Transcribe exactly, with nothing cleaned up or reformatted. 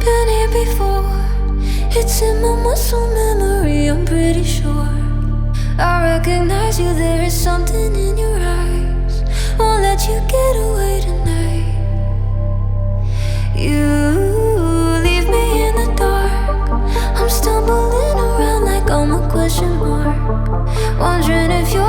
Been here before. It's in my muscle memory, I'm pretty sure. I recognize you, there is something in your eyes. Won't let you get away tonight. You leave me in the dark. I'm stumbling around like I'm a question mark, wondering if you're